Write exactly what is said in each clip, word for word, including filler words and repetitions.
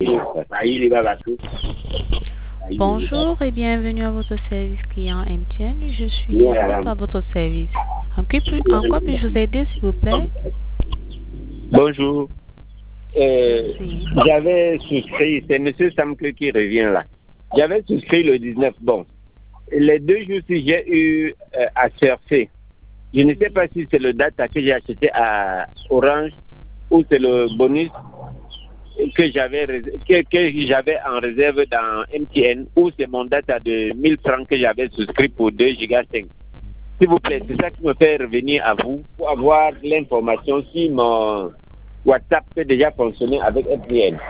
Bonjour et bienvenue à votre service client M T N. Je suis à votre service. En quoi, puis, en quoi puis-je vous aider, s'il vous plaît? Bonjour. Euh, J'avais souscrit, c'est M. Samke qui revient là. J'avais souscrit le dix-neuf. Bon, les deux jours si j'ai eu euh, à surfer. Je ne sais pas si c'est le data que j'ai acheté à Orange ou c'est le bonus que j'avais que, que j'avais en réserve dans M T N ou c'est mon data de mille francs que j'avais souscrit pour deux giga cinq. S'il vous plaît, c'est ça qui me fait revenir à vous pour avoir l'information si mon WhatsApp peut déjà fonctionner avec M T N.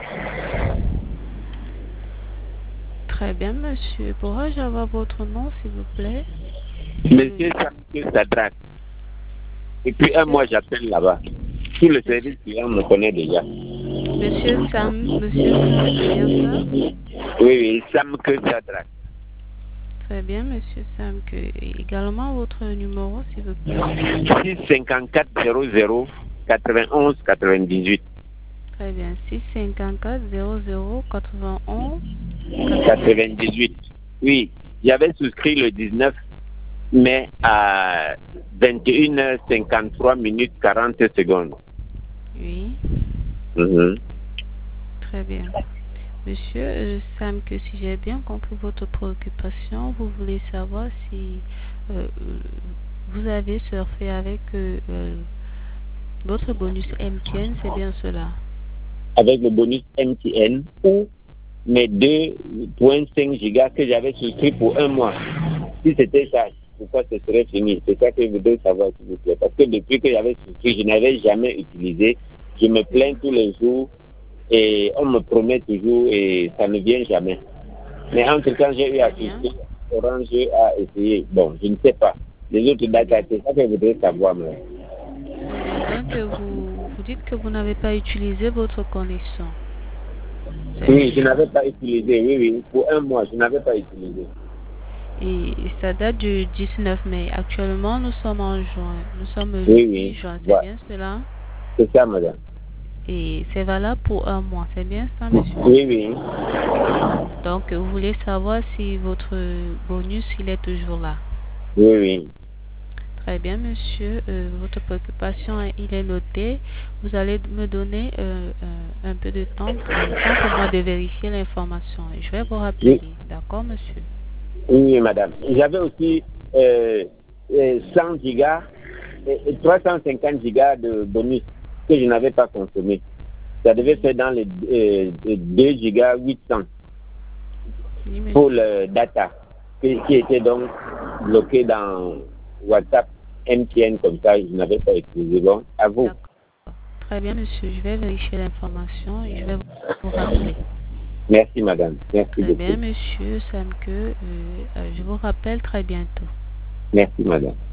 Très bien, monsieur. Pourrais-je avoir votre nom, s'il vous plaît? Monsieur Samke Sadrak. Et puis un mois, j'appelle là-bas. Tout le service client me connaît déjà. Monsieur Sam, monsieur Sam, c'est bien ça? Oui, oui, Samke Sadrak. Très bien, monsieur Samke. Et également votre numéro, s'il vous plaît. six cinquante-quatre zéro zéro quatre-vingt-onze quatre-vingt-dix-huit. Très bien, six cinquante-quatre zéro zéro quatre-vingt-onze quatre-vingt-dix-huit. Oui, j'avais souscrit le dix-neuf mai à vingt et une heures cinquante-trois minutes quarante secondes. Oui. Mm-hmm. Très bien. Monsieur euh, Samke, si j'ai bien compris votre préoccupation, vous voulez savoir si euh, vous avez surfé avec euh, euh, votre bonus M T N, c'est bien cela? Avec le bonus M T N ou mes deux virgule cinq gigas que j'avais souscrit pour un mois. Si c'était ça, pourquoi ce serait fini? C'est ça que je voudrais savoir, s'il vous plaît. Parce que depuis que j'avais souscrit, je n'avais jamais utilisé. Je me plains tous les jours et on me promet toujours et ça ne vient jamais. Mais entre temps, j'ai eu à souscrire, Orange a essayé. Bon, je ne sais pas. Les autres dates, c'est ça que je voudrais savoir. Moi. Donc, vous, vous dites que vous n'avez pas utilisé votre connexion. Oui, je n'avais pas utilisé, oui, oui. Pour un mois, je n'avais pas utilisé. Et ça date du dix-neuf mai. Actuellement, nous sommes en juin. Nous sommes le oui, oui. juin, c'est ouais. bien cela? C'est ça, madame. Et c'est valable pour un mois, c'est bien ça, monsieur? Oui, oui. Donc, vous voulez savoir si votre bonus, il est toujours là? Oui, oui. Très bien, monsieur. Euh, votre préoccupation, il est noté. Vous allez me donner euh, euh, un peu de temps, euh, temps pour moi de vérifier l'information. Je vais vous rappeler. Oui. D'accord, monsieur? Oui, madame. J'avais aussi euh, cent gigas et trois cent cinquante gigas de bonus que je n'avais pas consommé. Ça devait faire dans les euh, deux gigas huit cents oui, pour le data qui, qui était donc bloqué dans WhatsApp M T N comme ça, je n'avais pas utilisé. Bon, à vous. Très bien, monsieur. Je vais vérifier l'information et je vais vous rappeler. Merci, madame. Merci très beaucoup. bien, monsieur Samke. Euh, euh, je vous rappelle très bientôt. Merci, madame.